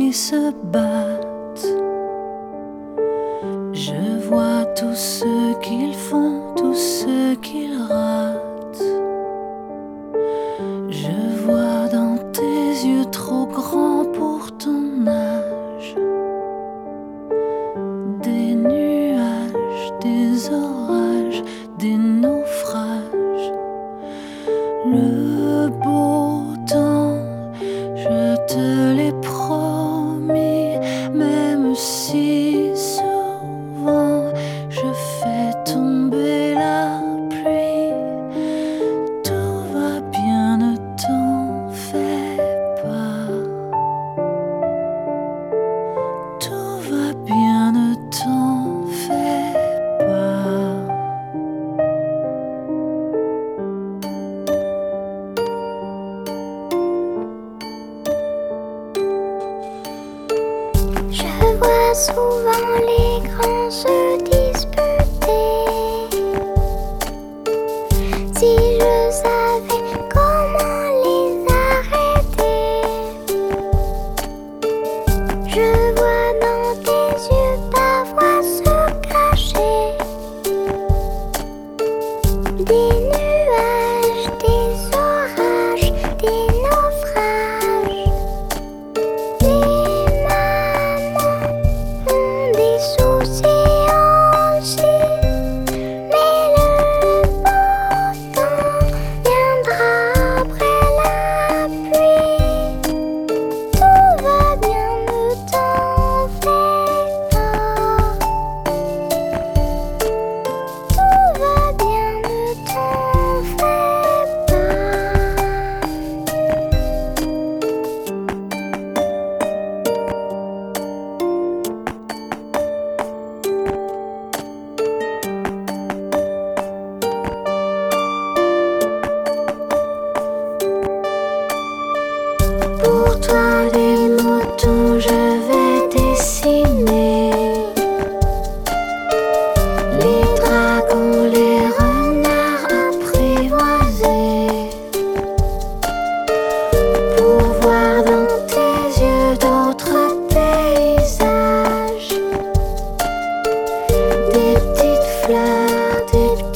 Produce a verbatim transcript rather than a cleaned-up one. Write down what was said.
qui se battent. Je vois tout ce qu'ils font, tout ce qu'ils ratent. Je vois dans tes yeux trop grands pour ton âge des nuages, des orages, des naufrages. Le beau temps, je te l'ai promis, même si souvent je fais tomber la pluie. Tout va bien, ne t'en fais pas. Tout va bien, ne t'en fais pas. Je vois souvent les grands se disputer. Si je savais comment les arrêter. Je vois dans tes yeux parfois se cacher des nuages, des orages, des naufrages. Des mamans ont des soucis aussi, mais le beau temps viendra après la pluie. Tout va bien, ne t'en fais pas. Tout va bien, ne t'en fais pas. Pour toi des moutons je vais dessiner, les dragons, les renards apprivoisés, pour voir dans tes yeux d'autres paysages, des petites fleurs, des